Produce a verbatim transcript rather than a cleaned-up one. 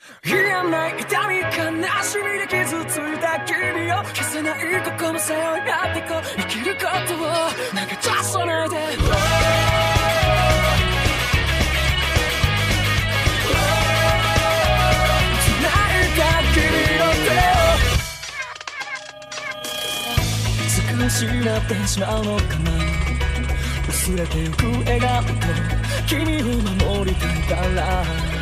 嫌な痛み悲しみで傷ついた君を消せないここも背負いやってこう生きることを投げ出さないで、繋いだ君の手をいつか失ってしまうのかな、薄れてゆく笑顔と君を守りたいから